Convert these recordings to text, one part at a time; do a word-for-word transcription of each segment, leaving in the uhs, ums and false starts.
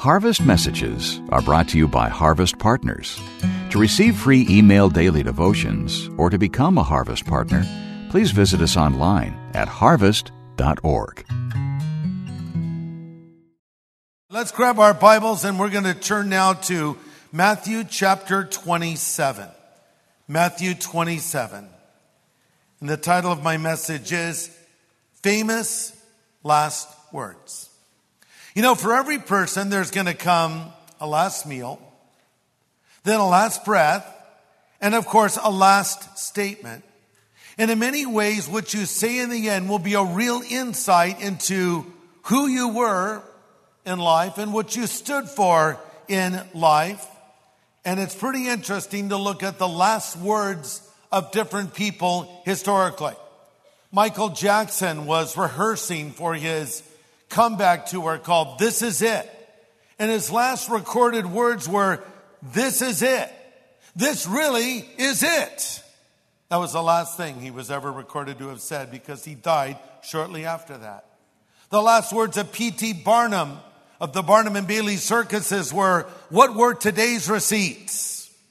Harvest Messages are brought to you by Harvest Partners. To receive free email daily devotions or to become a Harvest Partner, please visit us online at harvest dot org. Let's grab our Bibles and we're going to turn now to Matthew chapter twenty-seven. Matthew twenty-seven. And the title of my message is Famous Last Words. You know, for every person, there's going to come a last meal, then a last breath, and of course, a last statement. And in many ways, what you say in the end will be a real insight into who you were in life and what you stood for in life. And it's pretty interesting to look at the last words of different people historically. Michael Jackson was rehearsing for his comeback tour called This Is It. And his last recorded words were, "This is it. This really is it." That was the last thing he was ever recorded to have said because he died shortly after that. The last words of P T Barnum of the Barnum and Bailey circuses were, "What were today's receipts?"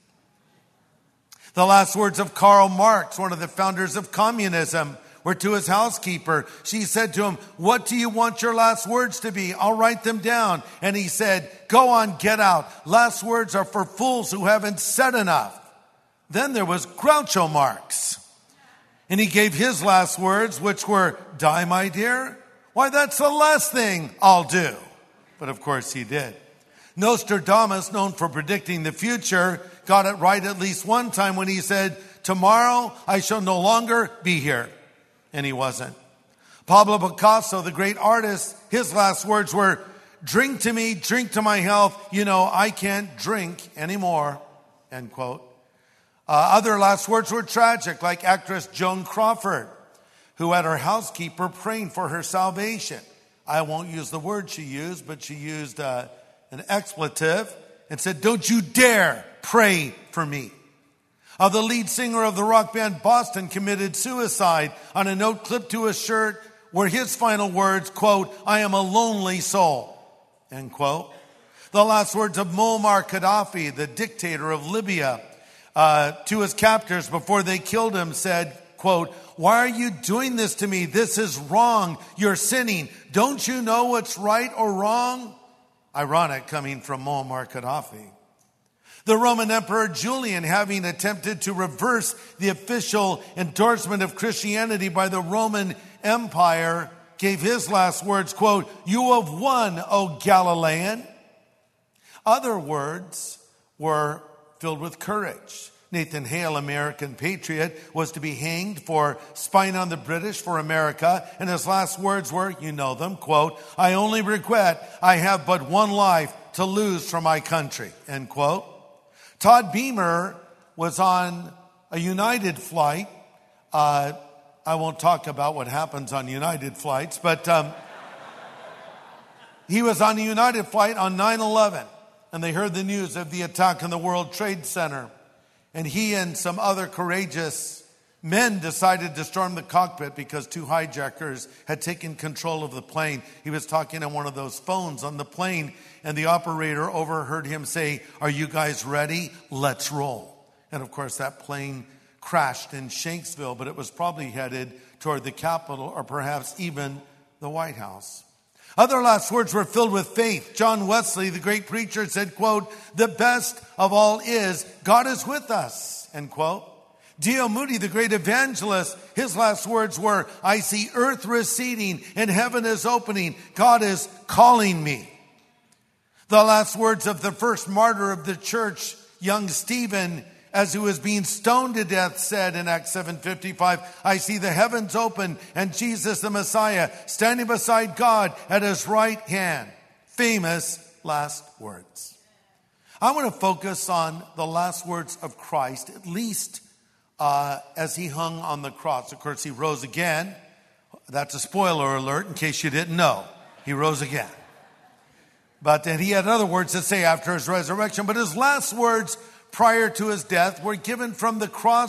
The last words of Karl Marx, one of the founders of communism, were to his housekeeper. She said to him, "What do you want your last words to be? I'll write them down." And he said, "Go on, get out. Last words are for fools who haven't said enough." Then there was Groucho Marx. And he gave his last words, which were, "Die, my dear? Why, that's the last thing I'll do." But of course he did. Nostradamus, known for predicting the future, got it right at least one time when he said, "Tomorrow I shall no longer be here." And he wasn't. Pablo Picasso, the great artist, his last words were, "Drink to me, drink to my health. You know, I can't drink anymore." End quote. Uh, other last words were tragic, like actress Joan Crawford, who had her housekeeper praying for her salvation. I won't use the word she used, but she used uh, an expletive and said, "Don't you dare pray for me." Uh, the lead singer of the rock band Boston committed suicide on a note clipped to his shirt were his final words, quote, "I am a lonely soul," end quote. The last words of Muammar Gaddafi, the dictator of Libya, uh, to his captors before they killed him said, quote, "Why are you doing this to me? This is wrong. You're sinning. Don't you know what's right or wrong?" Ironic coming from Muammar Gaddafi. The Roman Emperor Julian, having attempted to reverse the official endorsement of Christianity by the Roman Empire, gave his last words, quote, "You have won, O Galilean." Other words were filled with courage. Nathan Hale, American patriot, was to be hanged for spying on the British for America. And his last words were, you know them, quote, "I only regret I have but one life to lose for my country," end quote. Todd Beamer was on a United flight. Uh, I won't talk about what happens on United flights, but um, he was on a United flight on nine eleven, and they heard the news of the attack on the World Trade Center. And he and some other courageous men decided to storm the cockpit because two hijackers had taken control of the plane. He was talking on one of those phones on the plane, and the operator overheard him say, "Are you guys ready? Let's roll." And of course, that plane crashed in Shanksville, but it was probably headed toward the Capitol or perhaps even the White House. Other last words were filled with faith. John Wesley, the great preacher, said, quote, "The best of all is God is with us," end quote. D L Moody, the great evangelist, his last words were, "I see earth receding and heaven is opening. God is calling me." The last words of the first martyr of the church, young Stephen, as he was being stoned to death, said in Acts seven fifty-five, "I see the heavens open and Jesus the Messiah standing beside God at his right hand." Famous last words. I want to focus on the last words of Christ, at least uh, as he hung on the cross. Of course, he rose again. That's a spoiler alert in case you didn't know. He rose again. But then he had other words to say after his resurrection. But his last words prior to his death were given from the cross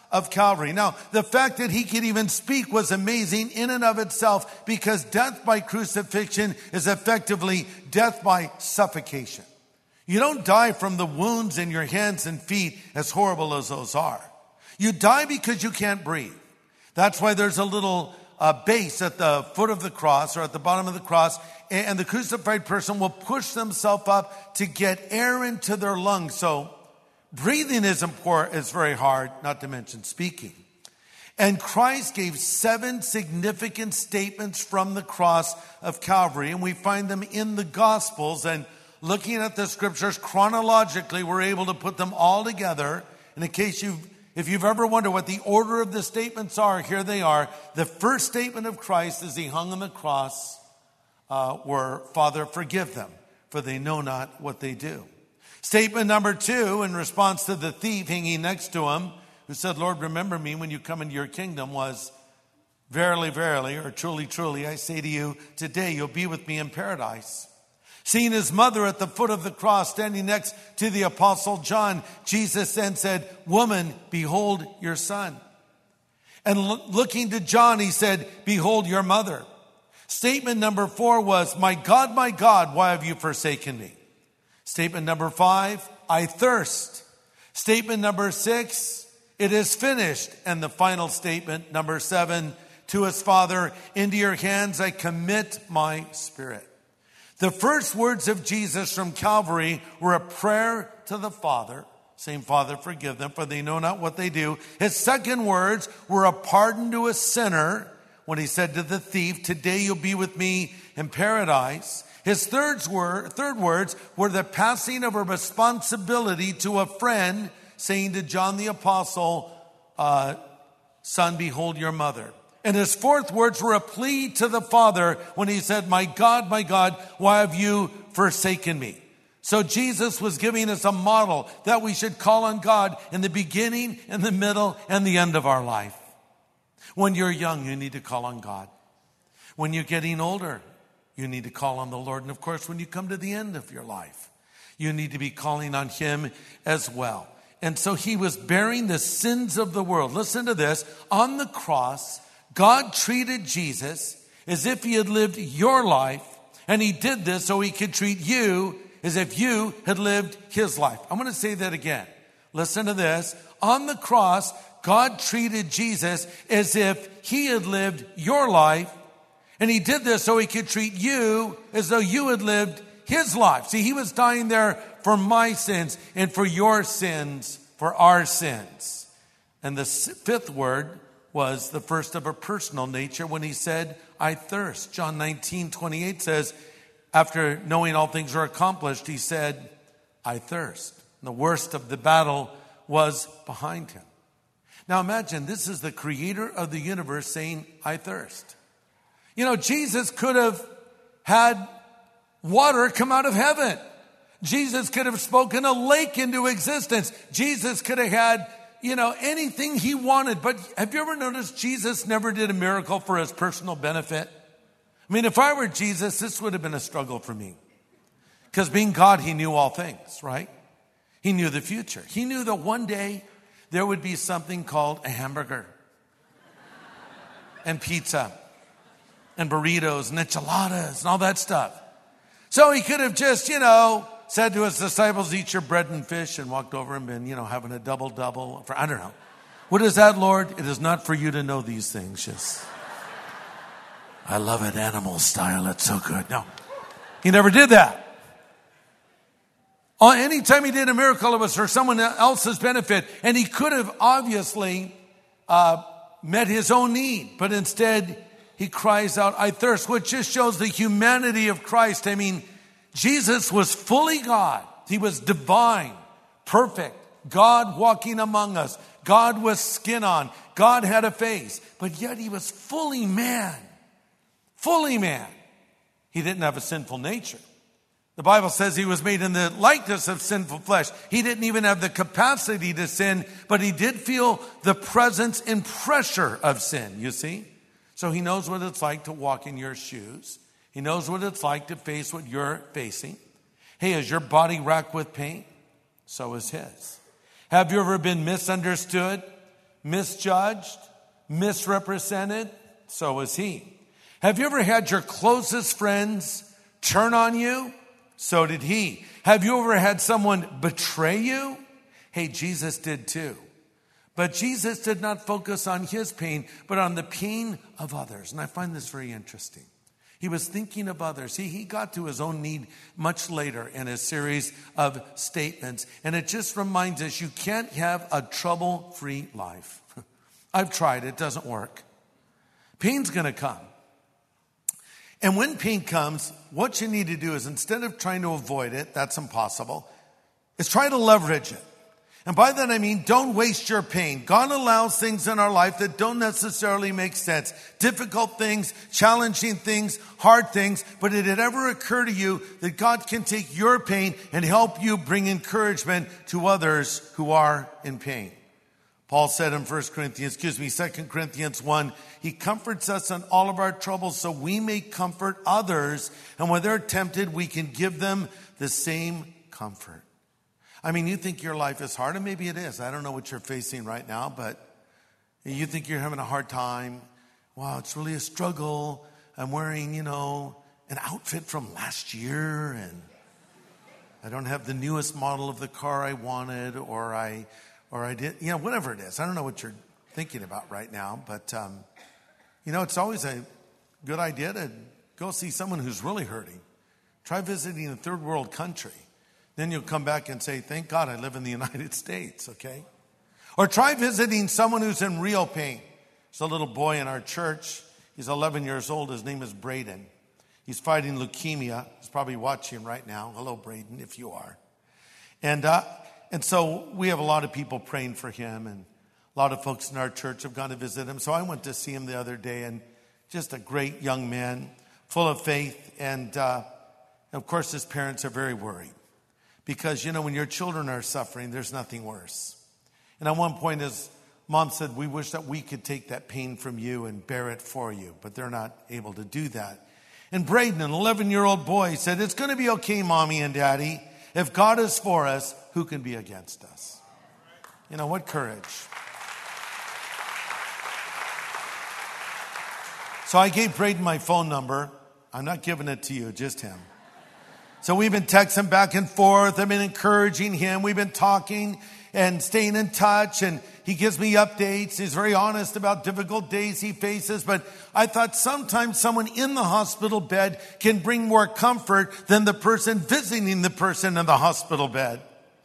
of Calvary. Now, the fact that he could even speak was amazing in and of itself, because death by crucifixion is effectively death by suffocation. You don't die from the wounds in your hands and feet, as horrible as those are. You die because you can't breathe. That's why there's a little uh, base at the foot of the cross or at the bottom of the cross, and the crucified person will push themselves up to get air into their lungs. So breathing is important, is very hard, not to mention speaking. And Christ gave seven significant statements from the cross of Calvary, and we find them in the Gospels. And looking at the scriptures chronologically, we're able to put them all together. And in case you've, if you've ever wondered what the order of the statements are, here they are. The first statement of Christ as he hung on the cross uh, were, Father, forgive them, for they know not what they do. Statement number two, in response to the thief hanging next to him, who said, Lord, remember me when you come into your kingdom, was, verily, verily, or truly, truly, I say to you, today you'll be with me in paradise. Seeing his mother at the foot of the cross, standing next to the apostle John, Jesus then said, woman, behold your son. And lo- looking to John, he said, behold your mother. Statement number four was, my God, my God, why have you forsaken me? Statement number five, I thirst. Statement number six, it is finished. And the final statement, number seven, to his Father, into your hands I commit my spirit. The first words of Jesus from Calvary were a prayer to the Father, saying, Father, forgive them, for they know not what they do. His second words were a pardon to a sinner when he said to the thief, today you'll be with me in paradise. His third, word, third words were the passing of a responsibility to a friend, saying to John the Apostle, uh, son, behold your mother. And his fourth words were a plea to the Father when he said, my God, my God, why have you forsaken me? So Jesus was giving us a model that we should call on God in the beginning, in the middle, and the end of our life. When you're young, you need to call on God. When you're getting older, you need to call on the Lord. And of course, when you come to the end of your life, you need to be calling on him as well. And so he was bearing the sins of the world. Listen to this. On the cross, God treated Jesus as if he had lived your life. And he did this so he could treat you as if you had lived his life. I'm going to say that again. Listen to this. On the cross, God treated Jesus as if he had lived your life. And he did this so he could treat you as though you had lived his life. See, he was dying there for my sins and for your sins, for our sins. And the fifth word was the first of a personal nature when he said, I thirst. John nineteen twenty-eight says, after knowing all things are accomplished, he said, I thirst. And the worst of the battle was behind him. Now imagine, this is the creator of the universe saying, I thirst. You know, Jesus could have had water come out of heaven. Jesus could have spoken a lake into existence. Jesus could have had, you know, anything he wanted. But have you ever noticed Jesus never did a miracle for his personal benefit? I mean, if I were Jesus, this would have been a struggle for me. Because being God, he knew all things, right? He knew the future. He knew that one day there would be something called a hamburger and pizza and burritos and enchiladas and all that stuff. So he could have just, you know, said to his disciples, eat your bread and fish, and walked over and been, you know, having a double-double. For, I don't know. What is that, Lord? It is not for you to know these things. Just, I love it animal style. It's so good. No, he never did that. Anytime he did a miracle, it was for someone else's benefit. And he could have obviously uh, met his own need, but instead he cries out, I thirst, which just shows the humanity of Christ. I mean, Jesus was fully God. He was divine, perfect, God walking among us. God with skin on. God had a face, but yet he was fully man, fully man. He didn't have a sinful nature. The Bible says he was made in the likeness of sinful flesh. He didn't even have the capacity to sin, but he did feel the presence and pressure of sin, you see? So he knows what it's like to walk in your shoes. He knows what it's like to face what you're facing. Hey, is your body racked with pain? So is his. Have you ever been misunderstood, misjudged, misrepresented? So was he. Have you ever had your closest friends turn on you? So did he. Have you ever had someone betray you? Hey, Jesus did too. But Jesus did not focus on his pain, but on the pain of others. And I find this very interesting. He was thinking of others. He, he got to his own need much later in a series of statements. And it just reminds us you can't have a trouble-free life. I've tried. It doesn't work. Pain's going to come. And when pain comes, what you need to do is instead of trying to avoid it, that's impossible, is try to leverage it. And by that I mean, don't waste your pain. God allows things in our life that don't necessarily make sense. Difficult things, challenging things, hard things. But did it ever occur to you that God can take your pain and help you bring encouragement to others who are in pain? Paul said in First Corinthians, excuse me, Second Corinthians one, he comforts us in all of our troubles so we may comfort others. And when they're tempted, we can give them the same comfort. I mean, you think your life is hard, and maybe it is. I don't know what you're facing right now, but you think you're having a hard time. Wow, it's really a struggle. I'm wearing, you know, an outfit from last year, and I don't have the newest model of the car I wanted, or I, or I did, you know, whatever it is. I don't know what you're thinking about right now, but, um, you know, it's always a good idea to go see someone who's really hurting. Try visiting a third world country. Then you'll come back and say, thank God I live in the United States, okay? Or try visiting someone who's in real pain. There's a little boy in our church. He's eleven years old. His name is Braden. He's fighting leukemia. He's probably watching right now. Hello, Braden, if you are. And uh, and so we have a lot of people praying for him, and a lot of folks in our church have gone to visit him. So I went to see him the other day, and just a great young man, full of faith. And, uh, and of course, his parents are very worried. Because, you know, when your children are suffering, there's nothing worse. And at one point, his mom said, we wish that we could take that pain from you and bear it for you. But they're not able to do that. And Braden, an eleven-year-old boy, said, it's going to be okay, Mommy and Daddy. If God is for us, who can be against us? You know, what courage. So I gave Braden my phone number. I'm not giving it to you, just him. So we've been texting back and forth. I've been encouraging him. We've been talking and staying in touch. And he gives me updates. He's very honest about difficult days he faces. But I thought sometimes someone in the hospital bed can bring more comfort than the person visiting the person in the hospital bed.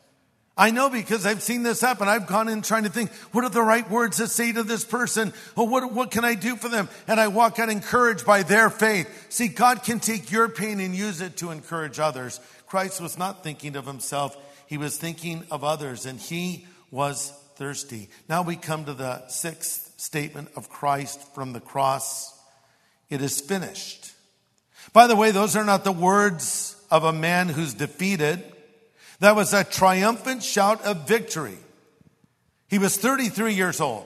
I know because I've seen this happen. I've gone in trying to think, what are the right words to say to this person? Well, what, what can I do for them? And I walk out encouraged by their faith. See, God can take your pain and use it to encourage others. Christ was not thinking of himself. He was thinking of others, and he was thirsty. Now we come to the sixth statement of Christ from the cross. It is finished. By the way, those are not the words of a man who's defeated. That was a triumphant shout of victory. He was thirty-three years old.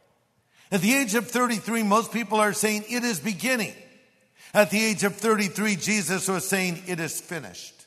At the age of thirty-three, most people are saying it is beginning. At the age of thirty-three, Jesus was saying it is finished.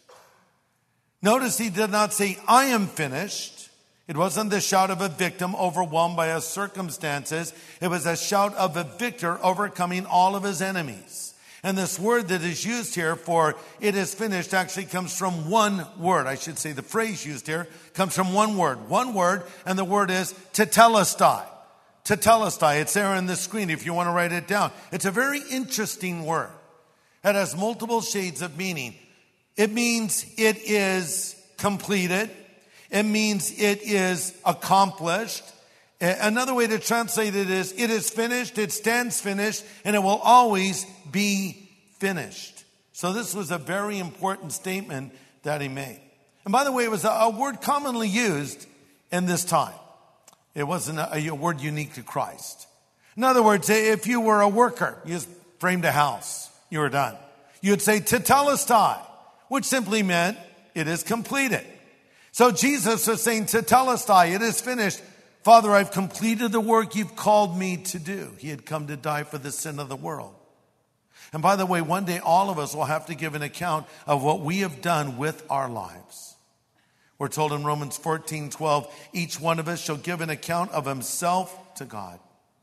Notice he did not say, I am finished. It wasn't the shout of a victim overwhelmed by his circumstances. It was a shout of a victor overcoming all of his enemies. And this word that is used here for it is finished actually comes from one word. I should say the phrase used here comes from one word. One word, and the word is tetelestai. Tetelestai. It's there on the screen if you want to write it down. It's a very interesting word. It has multiple shades of meaning. It means it is completed. It means it is accomplished. Another way to translate it is, it is finished, it stands finished, and it will always be finished. So this was a very important statement that he made. And by the way, it was a, a word commonly used in this time. It wasn't a, a word unique to Christ. In other words, if you were a worker, you just framed a house, you were done. You would say tetelestai, which simply meant it is completed. So Jesus was saying tetelestai, it is finished. Father, I've completed the work you've called me to do. He had come to die for the sin of the world. And by the way, one day all of us will have to give an account of what we have done with our lives. We're told in Romans fourteen twelve, each one of us shall give an account of himself to God.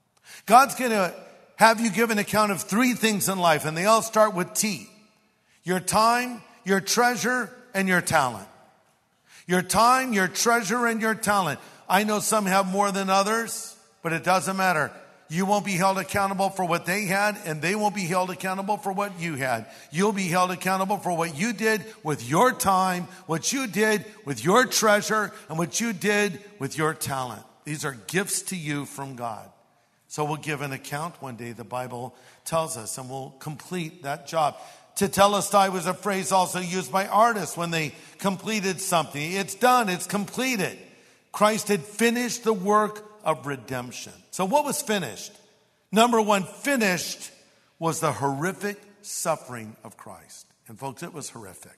God's going to have you give an account of three things in life, and they all start with T. Your time, your treasure, and your talent. Your time, your treasure, and your talent. I know some have more than others, but it doesn't matter. You won't be held accountable for what they had, and they won't be held accountable for what you had. You'll be held accountable for what you did with your time, what you did with your treasure, and what you did with your talent. These are gifts to you from God. So we'll give an account one day, the Bible tells us, and we'll complete that job. Tetelestai was a phrase also used by artists when they completed something. It's done, it's completed. Christ had finished the work of redemption. So what was finished? Number one, finished was the horrific suffering of Christ. And folks, it was horrific.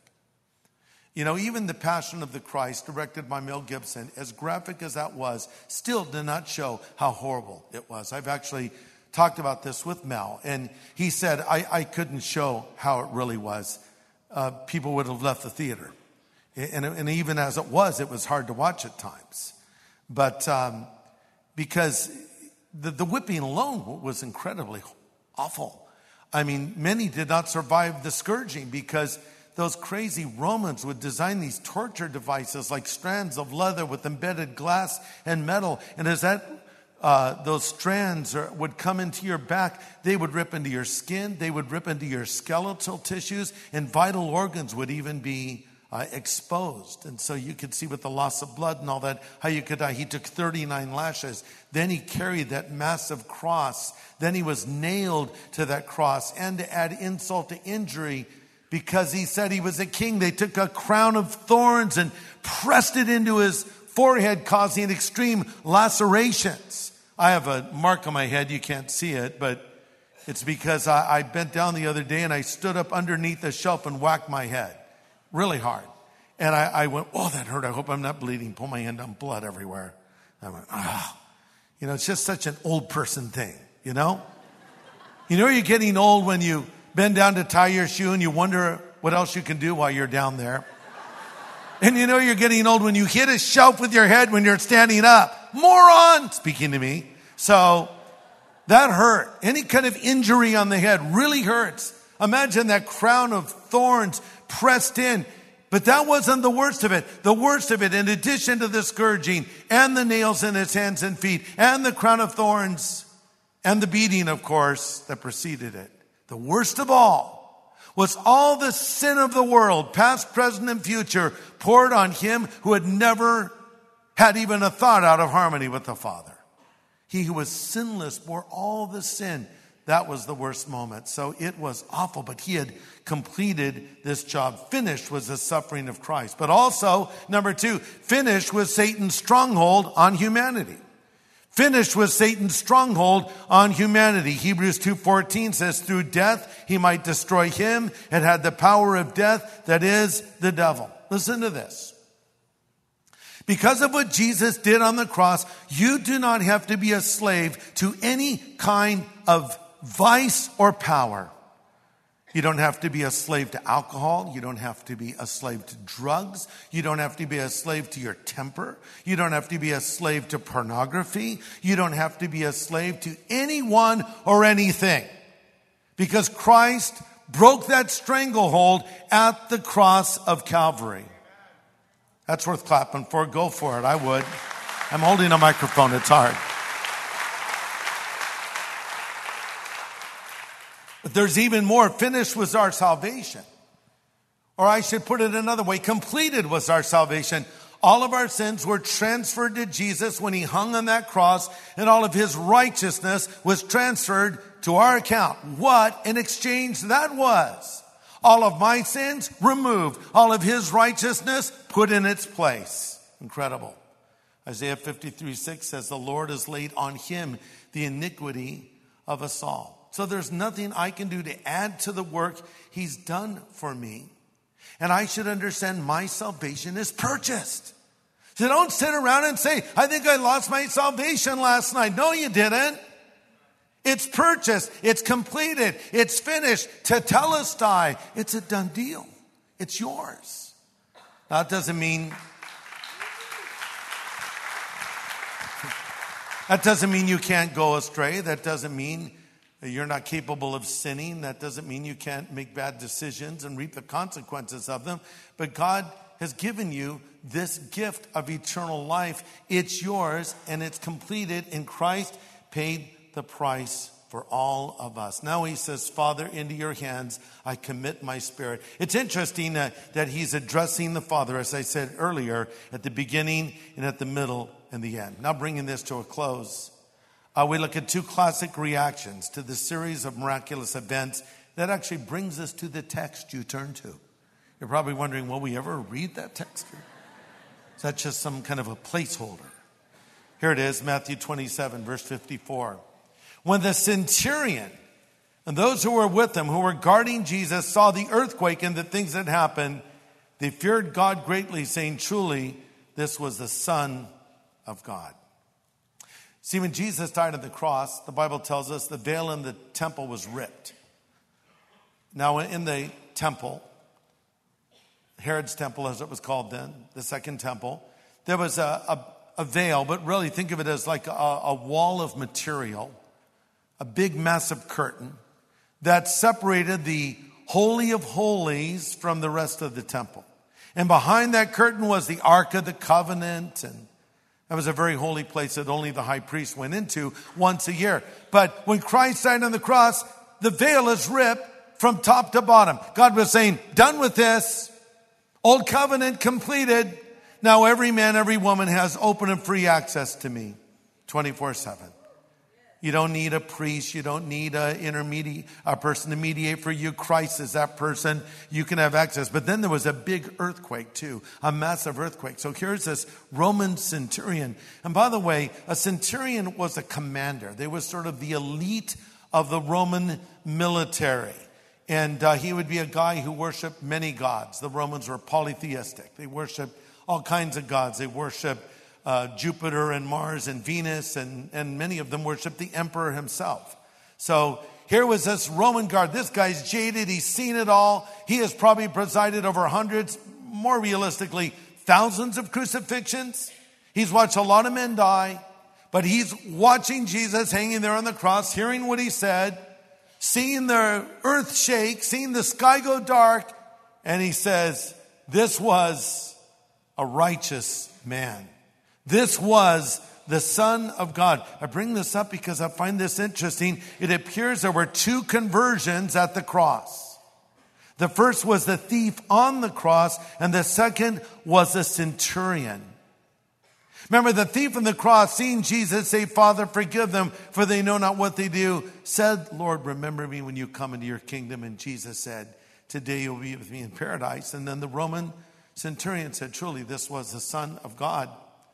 You know, even the Passion of the Christ, directed by Mel Gibson, as graphic as that was, still did not show how horrible it was. I've actually talked about this with Mel, and he said, I, I couldn't show how it really was. Uh, people would have left the theater. And, and even as it was, it was hard to watch at times. But um, because the, the whipping alone was incredibly awful. I mean, many did not survive the scourging because those crazy Romans would design these torture devices like strands of leather with embedded glass and metal. And as that uh, those strands are, would come into your back, they would rip into your skin, they would rip into your skeletal tissues, and vital organs would even be uh, exposed. And so you could see with the loss of blood and all that, how you could die. He took thirty-nine lashes. Then he carried that massive cross. Then he was nailed to that cross. And to add insult to injury, because he said he was a king, they took a crown of thorns and pressed it into his forehead, causing extreme lacerations. I have a mark on my head. You can't see it, but it's because I, I bent down the other day and I stood up underneath a shelf and whacked my head really hard. And I, I went, oh, that hurt. I hope I'm not bleeding. Pull my hand down, blood everywhere. I went, ah. You know, it's just such an old person thing, you know? You know, you're getting old when you bend down to tie your shoe and you wonder what else you can do while you're down there. And you know you're getting old when you hit a shelf with your head when you're standing up. Moron! Speaking to me. So that hurt. Any kind of injury on the head really hurts. Imagine that crown of thorns pressed in. But that wasn't the worst of it. The worst of it, in addition to the scourging and the nails in his hands and feet and the crown of thorns and the beating, of course, that preceded it. The worst of all was all the sin of the world, past, present, and future, poured on him who had never had even a thought out of harmony with the Father. He who was sinless bore all the sin. That was the worst moment. So it was awful, but he had completed this job. Finished was the suffering of Christ. But also, number two, finished was Satan's stronghold on humanity. Finished was Satan's stronghold on humanity. Hebrews two fourteen says, through death he might destroy him and had the power of death, that is the devil. Listen to this. Because of what Jesus did on the cross, you do not have to be a slave to any kind of vice or power. You don't have to be a slave to alcohol. You don't have to be a slave to drugs. You don't have to be a slave to your temper. You don't have to be a slave to pornography. You don't have to be a slave to anyone or anything. Because Christ broke that stranglehold at the cross of Calvary. That's worth clapping for. Go for it. I would. I'm holding a microphone. It's hard. But there's even more. Finished was our salvation. Or I should put it another way. Completed was our salvation. All of our sins were transferred to Jesus when he hung on that cross, and all of his righteousness was transferred to our account. What an exchange that was. All of my sins removed. All of his righteousness put in its place. Incredible. Isaiah fifty-three six says, the Lord has laid on him the iniquity of us all. So there's nothing I can do to add to the work he's done for me. And I should understand my salvation is purchased. So don't sit around and say, I think I lost my salvation last night. No, you didn't. It's purchased. It's completed. It's finished. Tetelestai. It's a done deal. It's yours. Now, it doesn't mean That doesn't mean you can't go astray. That doesn't mean you're not capable of sinning. That doesn't mean you can't make bad decisions and reap the consequences of them. But God has given you this gift of eternal life. It's yours, and it's completed in Christ, paid the price for all of us. Now he says, Father, into your hands I commit my spirit. It's interesting uh, that he's addressing the Father, as I said earlier, at the beginning and at the middle and the end. Now bringing this to a close, uh, we look at two classic reactions to the series of miraculous events that actually brings us to the text you turn to. You're probably wondering, will we ever read that text? Is that just some kind of a placeholder? Here it is, Matthew twenty-seven, verse fifty-four. When the centurion and those who were with him, who were guarding Jesus, saw the earthquake and the things that happened, they feared God greatly, saying, truly, this was the Son of God. See, when Jesus died on the cross, the Bible tells us the veil in the temple was ripped. Now, in the temple, Herod's temple, as it was called then, the second temple, there was a, a, a veil, but really think of it as like a, a wall of material, a big massive curtain that separated the Holy of Holies from the rest of the temple. And behind that curtain was the Ark of the Covenant, and that was a very holy place that only the high priest went into once a year. But when Christ died on the cross, the veil is ripped from top to bottom. God was saying, done with this. Old covenant completed. Now every man, every woman has open and free access to me twenty-four seven. You don't need a priest. You don't need an intermediate, a person to mediate for you. Christ is that person. You can have access. But then there was a big earthquake too, a massive earthquake. So here's this Roman centurion. And by the way, a centurion was a commander. They were sort of the elite of the Roman military. And uh, he would be a guy who worshiped many gods. The Romans were polytheistic. They worshiped all kinds of gods. They worshiped Uh, Jupiter and Mars and Venus, and, and many of them worship the emperor himself. So here was this Roman guard. This guy's jaded. He's seen it all. He has probably presided over hundreds, more realistically, thousands of crucifixions. He's watched a lot of men die, but he's watching Jesus hanging there on the cross, hearing what he said, seeing the earth shake, seeing the sky go dark, and he says, this was a righteous man. This was the Son of God. I bring this up because I find this interesting. It appears there were two conversions at the cross. The first was the thief on the cross, and the second was the centurion. Remember, the thief on the cross, seeing Jesus say, Father, forgive them, for they know not what they do, said, Lord, remember me when you come into your kingdom. And Jesus said, today you'll be with me in paradise. And then the Roman centurion said, truly, this was the Son of God.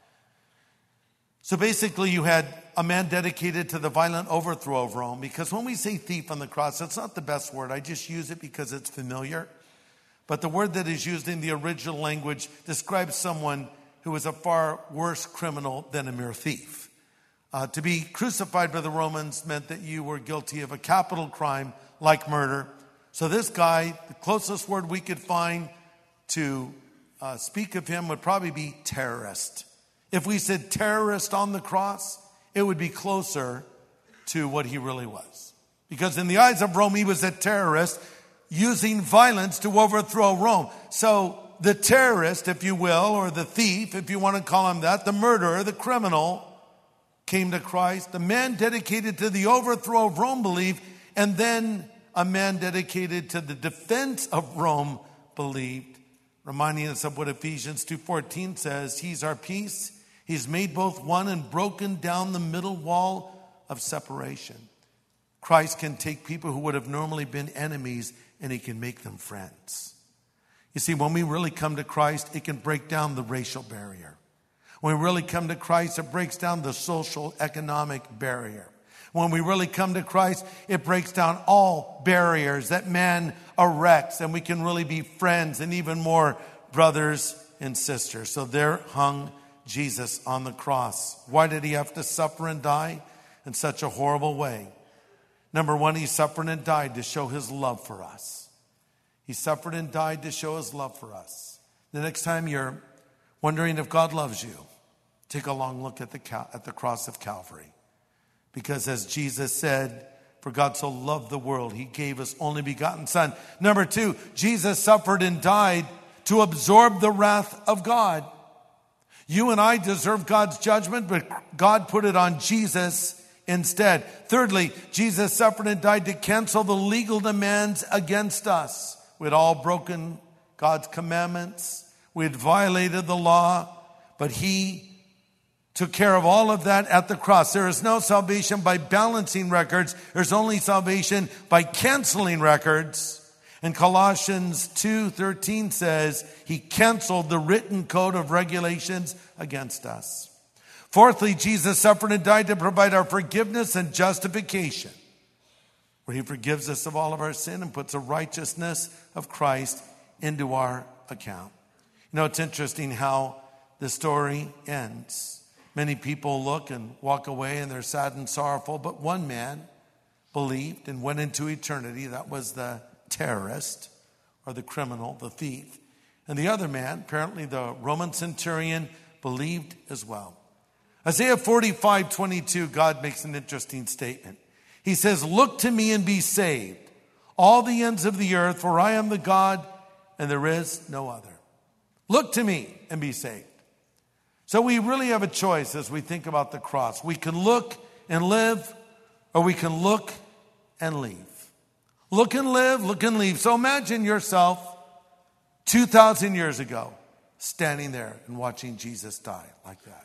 So basically you had a man dedicated to the violent overthrow of Rome, because when we say thief on the cross, it's not the best word. I just use it because it's familiar. But the word that is used in the original language describes someone who was a far worse criminal than a mere thief. Uh, to be crucified by the Romans meant that you were guilty of a capital crime like murder. So this guy, the closest word we could find to uh, speak of him would probably be terrorist. If we said terrorist on the cross, it would be closer to what he really was. Because in the eyes of Rome, he was a terrorist using violence to overthrow Rome. So the terrorist, if you will, or the thief, if you want to call him that, the murderer, the criminal, came to Christ. The man dedicated to the overthrow of Rome believed, and then a man dedicated to the defense of Rome believed, reminding us of what Ephesians two fourteen says, he's our peace. He's made both one and broken down the middle wall of separation. Christ can take people who would have normally been enemies, and he can make them friends. You see, when we really come to Christ, it can break down the racial barrier. When we really come to Christ, it breaks down the social, economic barrier. When we really come to Christ, it breaks down all barriers that man erects, and we can really be friends and even more brothers and sisters. So there hung Jesus on the cross. Why did he have to suffer and die in such a horrible way? Number one, he suffered and died to show his love for us. He suffered and died to show his love for us. The next time you're wondering if God loves you, take a long look at the Cal- at the cross of Calvary. Because as Jesus said, for God so loved the world, he gave his only begotten son. Number two, Jesus suffered and died to absorb the wrath of God. You and I deserve God's judgment, but God put it on Jesus instead. Thirdly, Jesus suffered and died to cancel the legal demands against us. We'd all broken God's commandments. We'd violated the law, but he took care of all of that at the cross. There is no salvation by balancing records. There's only salvation by canceling records. And Colossians two thirteen says he canceled the written code of regulations against us. Fourthly, Jesus suffered and died to provide our forgiveness and justification, where he forgives us of all of our sin and puts the righteousness of Christ into our account. You know, it's interesting how the story ends. Many people look and walk away and they're sad and sorrowful, but one man believed and went into eternity. That was the terrorist or the criminal, the thief. And the other man, apparently the Roman centurion, believed as well. Isaiah forty-five twenty-two, God makes an interesting statement. He says, look to me and be saved, all the ends of the earth, for I am the God and there is no other. Look to me and be saved. So we really have a choice as we think about the cross. We can look and live, or we can look and leave. Look and live, look and leave. So imagine yourself two thousand years ago, standing there and watching Jesus die like that.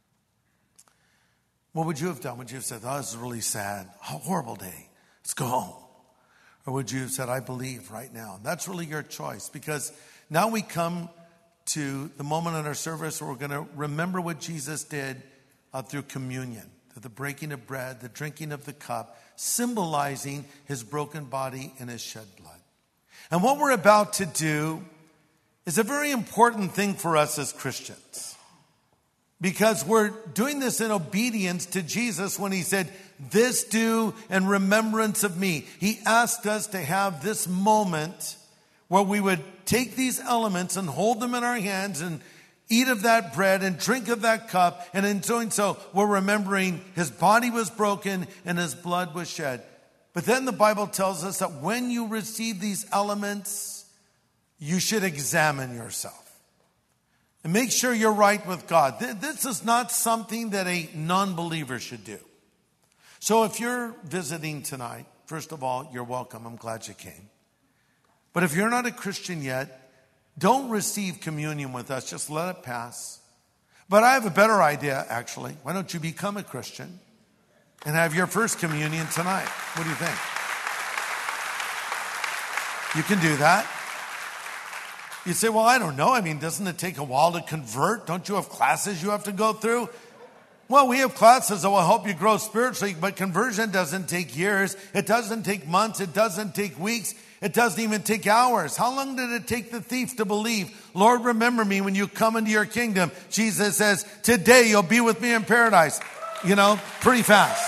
What would you have done? Would you have said, oh, this is really sad, a horrible day, let's go home? Or would you have said, I believe right now? And that's really your choice, because now we come to the moment in our service where we're going to remember what Jesus did uh, through communion, through the breaking of bread, the drinking of the cup, symbolizing his broken body and his shed blood. And what we're about to do is a very important thing for us as Christians, because we're doing this in obedience to Jesus when he said, this do in remembrance of me. He asked us to have this moment where we would take these elements and hold them in our hands and eat of that bread and drink of that cup. And in doing so, we're remembering his body was broken and his blood was shed. But then the Bible tells us that when you receive these elements, you should examine yourself and make sure you're right with God. This is not something that a non-believer should do. So if you're visiting tonight, first of all, you're welcome. I'm glad you came. But if you're not a Christian yet, don't receive communion with us. Just let it pass. But I have a better idea, actually. Why don't you become a Christian and have your first communion tonight? What do you think? You can do that. You say, well, I don't know. I mean, doesn't it take a while to convert? Don't you have classes you have to go through? Well, we have classes that will help you grow spiritually, but conversion doesn't take years. It doesn't take months. It doesn't take weeks. It doesn't even take hours. How long did it take the thief to believe? Lord, remember me when you come into your kingdom. Jesus says, today you'll be with me in paradise. You know, pretty fast.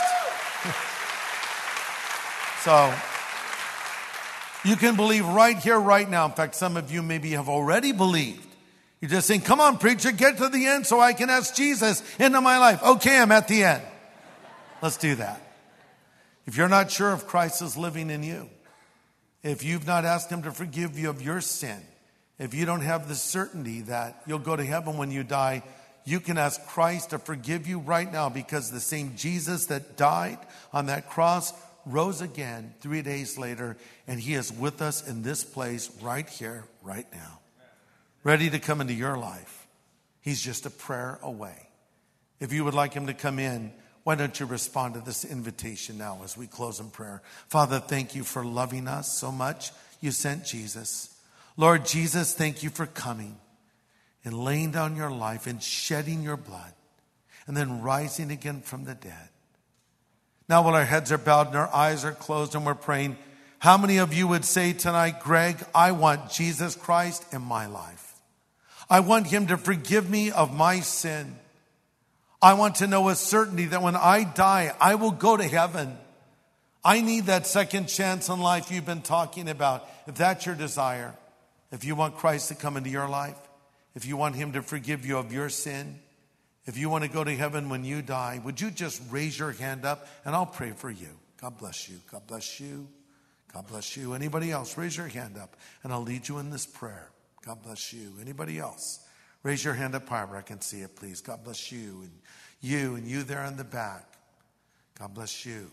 So, you can believe right here, right now. In fact, some of you maybe have already believed. You're just saying, come on, preacher, get to the end so I can ask Jesus into my life. Okay, I'm at the end. Let's do that. If you're not sure if Christ is living in you, if you've not asked him to forgive you of your sin, if you don't have the certainty that you'll go to heaven when you die, you can ask Christ to forgive you right now, because the same Jesus that died on that cross rose again three days later, and he is with us in this place right here, right now, ready to come into your life. He's just a prayer away. If you would like him to come in, why don't you respond to this invitation now as we close in prayer? Father, thank you for loving us so much. You sent Jesus. Lord Jesus, thank you for coming and laying down your life and shedding your blood and then rising again from the dead. Now, while our heads are bowed and our eyes are closed and we're praying, how many of you would say tonight, Greg, I want Jesus Christ in my life. I want him to forgive me of my sin. I want to know with certainty that when I die, I will go to heaven. I need that second chance in life you've been talking about. If that's your desire, if you want Christ to come into your life, if you want him to forgive you of your sin, If you want to go to heaven when you die, would you just raise your hand up and I'll pray for you. God bless you. God bless you. God bless you. Anybody else? Raise your hand up and I'll lead you in this prayer. God bless you. Anybody else? Raise your hand up higher where I can see it, please. God bless you and you and you there in the back. God bless you.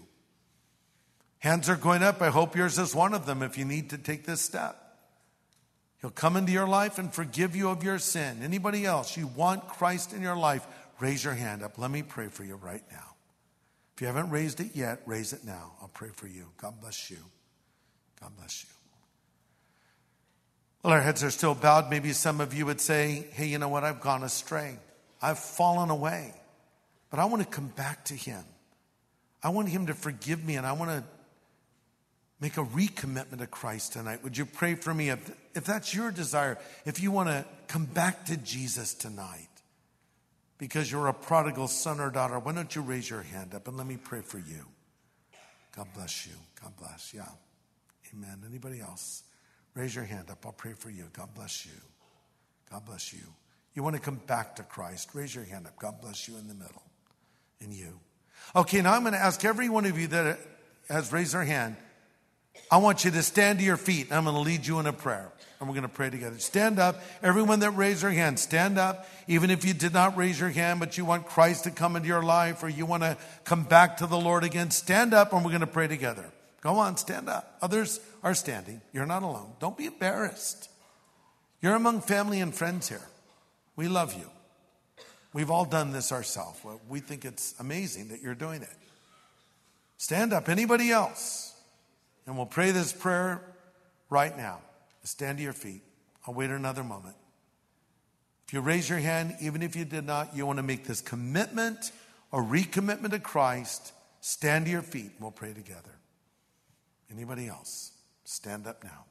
Hands are going up. I hope yours is one of them if you need to take this step. He'll come into your life and forgive you of your sin. Anybody else, you want Christ in your life, raise your hand up. Let me pray for you right now. If you haven't raised it yet, raise it now. I'll pray for you. God bless you. God bless you. Well, our heads are still bowed. Maybe some of you would say, hey, you know what? I've gone astray. I've fallen away. But I want to come back to him. I want him to forgive me, and I want to make a recommitment to Christ tonight. Would you pray for me? If, if that's your desire, if you want to come back to Jesus tonight because you're a prodigal son or daughter, why don't you raise your hand up and let me pray for you. God bless you. God bless. Yeah. Amen. Anybody else? Raise your hand up. I'll pray for you. God bless you. God bless you. You want to come back to Christ? Raise your hand up. God bless you in the middle. And you. Okay, now I'm going to ask every one of you that has raised their hand, I want you to stand to your feet. I'm going to lead you in a prayer. And we're going to pray together. Stand up. Everyone that raised their hand, stand up. Even if you did not raise your hand, but you want Christ to come into your life or you want to come back to the Lord again, stand up and we're going to pray together. Go on, stand up. Others are standing. You're not alone. Don't be embarrassed. You're among family and friends here. We love you. We've all done this ourselves. We think it's amazing that you're doing it. Stand up. Anybody else? And we'll pray this prayer right now. Stand to your feet. I'll wait another moment. If you raise your hand, even if you did not, you want to make this commitment or recommitment to Christ, stand to your feet and we'll pray together. Anybody else? Stand up now.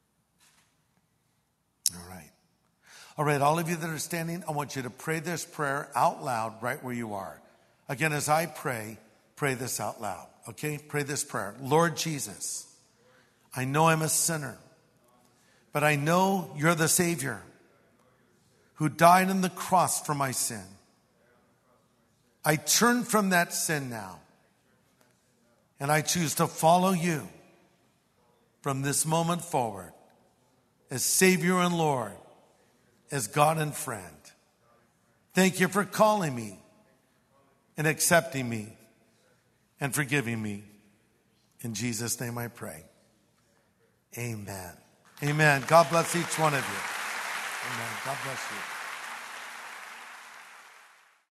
All right. All right, all of you that are standing, I want you to pray this prayer out loud right where you are. Again, as I pray, pray this out loud. Okay? Pray this prayer. Lord Jesus, I know I'm a sinner, but I know you're the Savior who died on the cross for my sin. I turn from that sin now, and I choose to follow you from this moment forward as Savior and Lord, as God and friend. Thank you for calling me and accepting me and forgiving me. In Jesus' name I pray. Amen. Amen. God bless each one of you. Amen. God bless you.